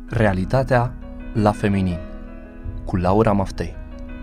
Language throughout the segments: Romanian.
Realitatea la feminin cu Laura Maftei.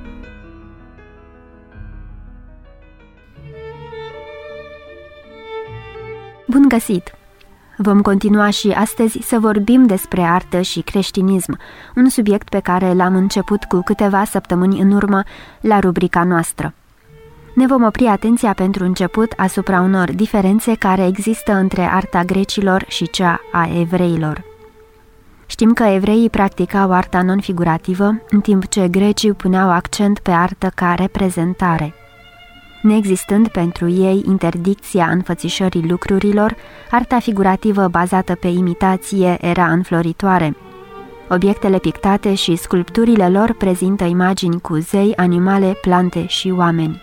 Bun găsit! Vom continua și astăzi să vorbim despre artă și creștinism, un subiect pe care l-am început cu câteva săptămâni în urmă la rubrica noastră. Ne vom opri atenția pentru început asupra unor diferențe care există între arta grecilor și cea a evreilor. Știm că evreii practicau arta non-figurativă, în timp ce grecii puneau accent pe artă ca reprezentare. Neexistând pentru ei interdicția înfățișării lucrurilor, arta figurativă bazată pe imitație era înfloritoare. Obiectele pictate și sculpturile lor prezintă imagini cu zei, animale, plante și oameni.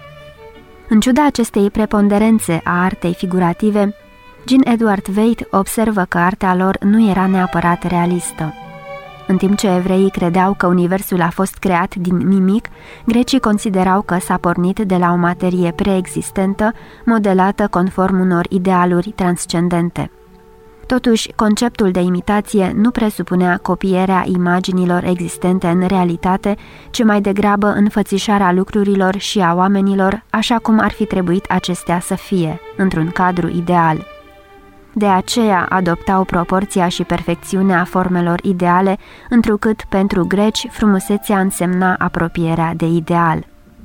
În ciuda acestei preponderențe a artei figurative, Jean Edward Waite observă că arta lor nu era neapărat realistă. În timp ce evreii credeau că universul a fost creat din nimic, grecii considerau că s-a pornit de la o materie preexistentă, modelată conform unor idealuri transcendente. Totuși, conceptul de imitație nu presupunea copierea imaginilor existente în realitate, ci mai degrabă înfățișarea lucrurilor și a oamenilor așa cum ar fi trebuit acestea să fie, într-un cadru ideal. De aceea adoptau proporția și perfecțiunea formelor ideale, întrucât pentru greci frumusețea însemna apropierea de ideal.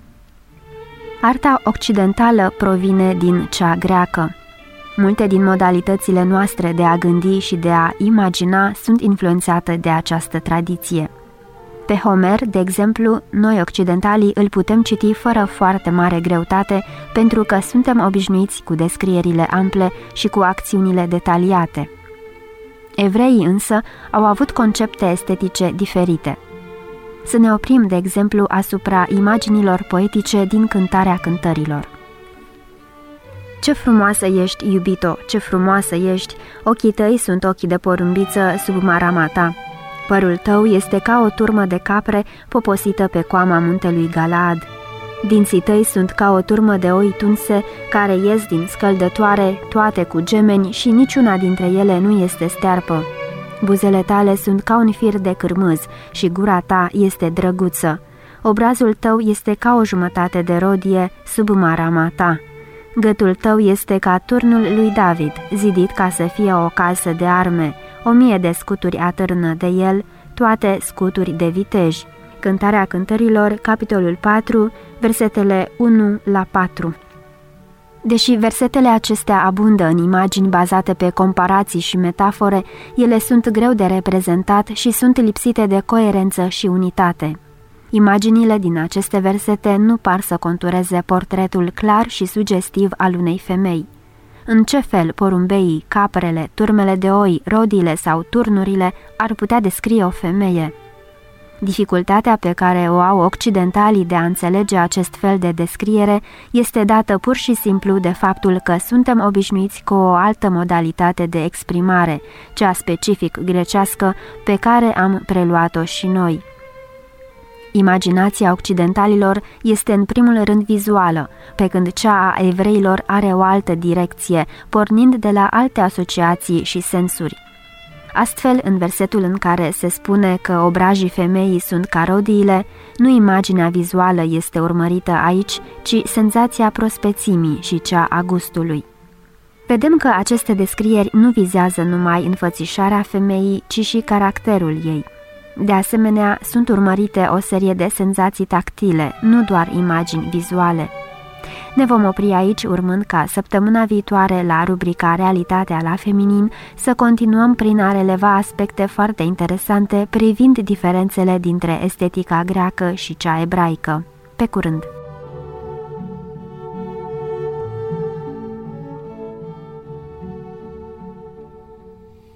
Arta occidentală provine din cea greacă. Multe din modalitățile noastre de a gândi și de a imagina sunt influențate de această tradiție. Pe Homer, de exemplu, noi occidentalii îl putem citi fără foarte mare greutate pentru că suntem obișnuiți cu descrierile ample și cu acțiunile detaliate. Evreii însă au avut concepte estetice diferite. Să ne oprim, de exemplu, asupra imaginilor poetice din Cântarea Cântărilor. Ce frumoasă ești, iubito, ce frumoasă ești, ochii tăi sunt ochii de porumbiță sub marama ta. Părul tău este ca o turmă de capre poposită pe coama muntelui Galaad. Dinții tăi sunt ca o turmă de oi tunse care ies din scăldătoare, toate cu gemeni și niciuna dintre ele nu este stearpă. Buzele tale sunt ca un fir de cârmâz și gura ta este drăguță. Obrazul tău este ca o jumătate de rodie sub marama ta. Gâtul tău este ca turnul lui David, zidit ca să fie o casă de arme. 1000 de scuturi atârnă de el, toate scuturi de viteji. Cântarea Cântărilor, capitolul 4, versetele 1-4. Deși versetele acestea abundă în imagini bazate pe comparații și metafore, ele sunt greu de reprezentat și sunt lipsite de coerență și unitate. Imaginile din aceste versete nu par să contureze portretul clar și sugestiv al unei femei. În ce fel porumbeii, caprele, turmele de oi, rodiile sau turnurile ar putea descrie o femeie? Dificultatea pe care o au occidentalii de a înțelege acest fel de descriere este dată pur și simplu de faptul că suntem obișnuiți cu o altă modalitate de exprimare, cea specific grecească, pe care am preluat-o și noi. Imaginația occidentalilor este în primul rând vizuală, pe când cea a evreilor are o altă direcție, pornind de la alte asociații și sensuri. Astfel, în versetul în care se spune că obrajii femeii sunt ca rodiile, nu imaginea vizuală este urmărită aici, ci senzația prospețimii și cea a gustului. Vedem că aceste descrieri nu vizează numai înfățișarea femeii, ci și caracterul ei. De asemenea, sunt urmărite o serie de senzații tactile, nu doar imagini vizuale. Ne vom opri aici, urmând ca săptămâna viitoare la rubrica Realitatea la feminin să continuăm prin a releva aspecte foarte interesante privind diferențele dintre estetica greacă și cea ebraică. Pe curând!